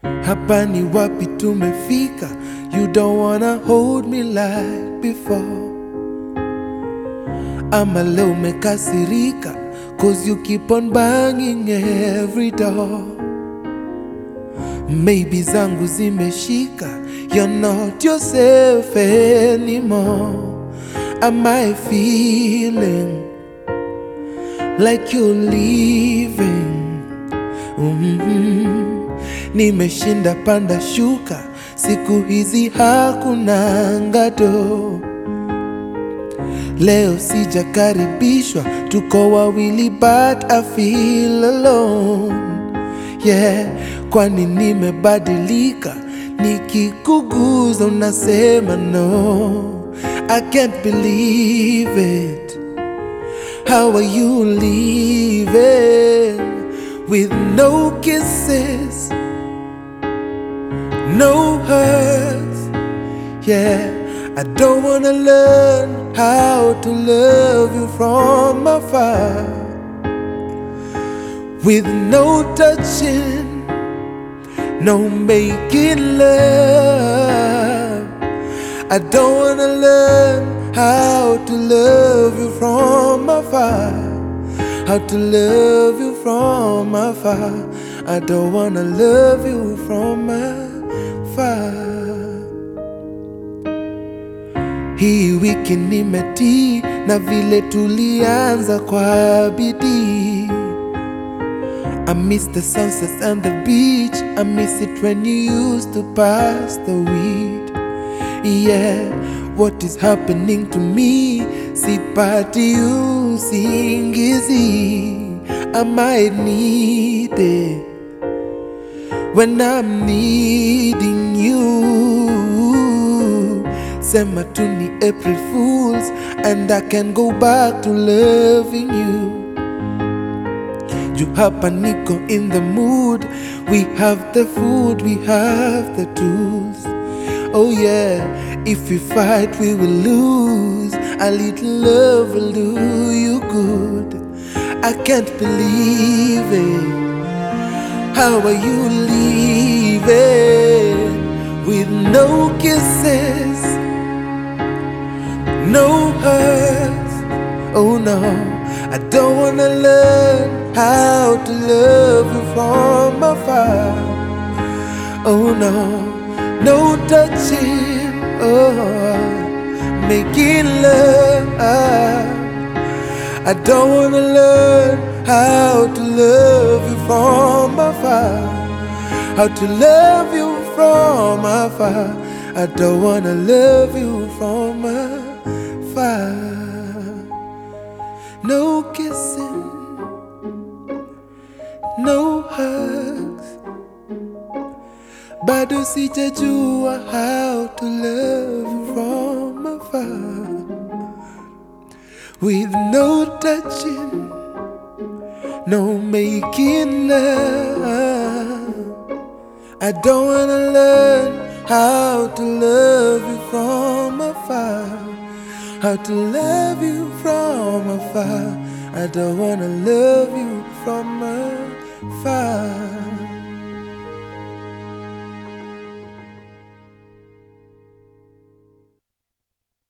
Hapa ni wapi tumefika? You don't wanna hold me like before. Ama leo umekasirika, cause you keep on banging every door. Maybe zangu zimeshika, you're not yourself anymore. Am I feeling like you're leaving? Nimeshinda panda shuka, siku hizi hakuna ngado. Leo sijakaribishwa, tuko wawili but I feel alone. Yeah, kwani nimebadilika, nikikuguza unasema no. I can't believe it. How are you leaving with no kisses, no hugs? Yeah, I don't wanna learn how to love you from afar. With no touching, no making love. I don't wanna learn how to love you from afar. How to love you from afar. I don't wanna love you from afar. Hii wiki nimetii na vile tulianza kwa bidii. I miss the sunsets and the beach. I miss it when you used to pass the weed. Yeah, what is happening to me? Sipati usingizi. I might need it when I'm needing you. Sema tu ni April Fools and I can go back to loving you. You hapa niko in the mood. We have the food, we have the tools. Oh yeah, if we fight we will lose. A little love will do you good. I can't believe it. How are you leaving with no kisses, no hugs? Oh no, I don't wanna learn how to love you from afar. Oh no, no touching, oh, making love. I don't wanna learn how to love you from afar. How to love you from afar. I don't wanna love you from afar. No kissing, no hugs. Bado sijajua how to love you from afar. With no touching, no making love. I don't wanna learn how to love you from afar. How to love you from afar. I don't wanna love you from afar.